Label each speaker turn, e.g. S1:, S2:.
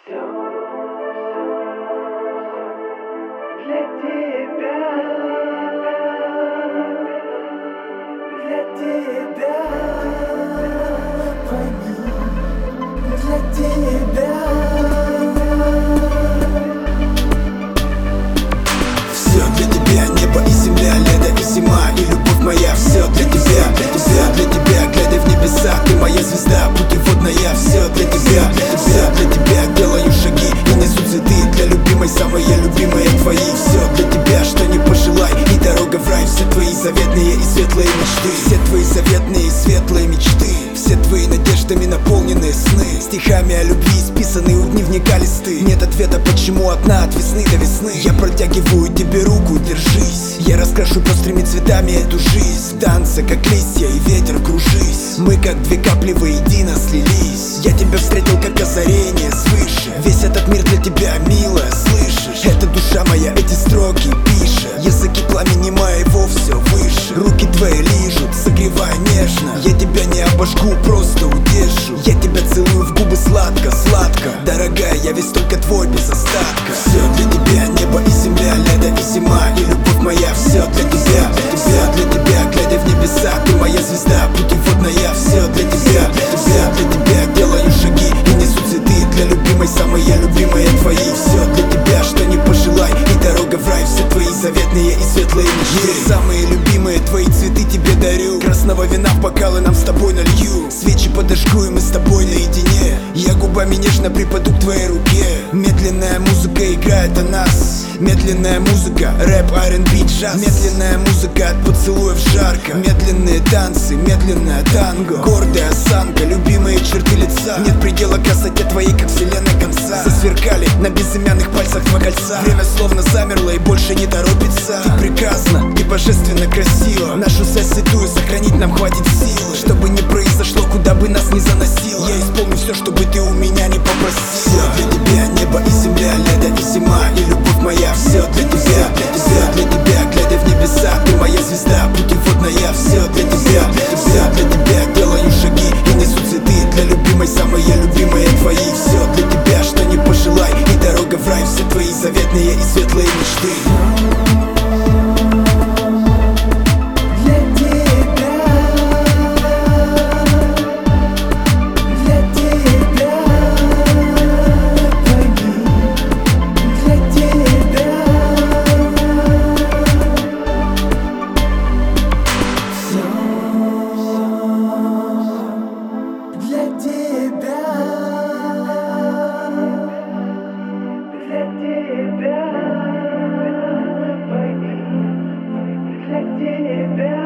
S1: Все для тебя, пойми, для тебя.
S2: Все для тебя, небо и земля, лето и зима, и любовь моя. Все для тебя, глядя в небеса, ты моя звезда, путеводная. Все для тебя, делаю шаги и несу цветы для любимой, самой любимой твоей. Все для тебя, что не пожелай, и дорога в рай. Все твои заветные и светлые мечты, все твои заветные и светлые мечты, все твои надеждами наполненные сны, стихами о любви списанные у дневника листы. Нет ответа, почему одна от весны до весны. Я протягиваю тебе руку, держись. Я раскрашу пестрыми цветами эту жизнь. В танце, как листья и ветер, кружись. Мы как две капли воедино слились. Я тебя встретил как озарение свыше. Весь этот мир для тебя, милая, слышишь? Это душа моя эти строки пишет. Языки пламени моего все выше. Руки твои лижут, согревая нежно. Я тебя не обожгу, просто удержу. Я тебя целую в губы сладко, сладко. Дорогая, я весь только твой без остатка. Все для тебя, небо и земля, лето и зима, и любовь моя. Все для тебя, глядя в небеса, ты моя звезда, путеводная. Все для тебя, делаю шаги и несу цветы для любимой, самой любимой твоей. Все для тебя, что не пожелай, и дорога в рай. Все твои заветные и светлые мечты, самые любимые твои цветы тебе дарю. Красного вина в бокалы нам с тобой налью. Свечи подожгу, и мы с тобой наедине. Я губами нежно припаду к твоей руке. Медленная музыка играет о нас. Медленная музыка, рэп, R&B, джаз. Медленная музыка от поцелуев жарко. Медленные танцы, медленная танго. Гордая осанка, любимые черты лица. Нет предела красоте твоей, как вселенной конца. Засверкали на безымянных пальцах два кольца. Время словно замерло и больше не торопится. Ты прекрасна, ты божественно красива. Нашу связь святую сохранить нам хватит силы. Чтобы не произошло, куда бы нас ни заносило, я исполню все, чтобы ты у меня не попросила. Все для тебя, небо и земля, лето и зима, и любовь моя. Все для тебя, глядя в небеса, ты моя звезда, путеводная. Все для тебя, делаю шаги и несу цветы для любимой, самой любимой твоей. Все для тебя, что не пожелай, и дорога в рай. Все твои заветные и светлые мечты.
S1: Для тебя.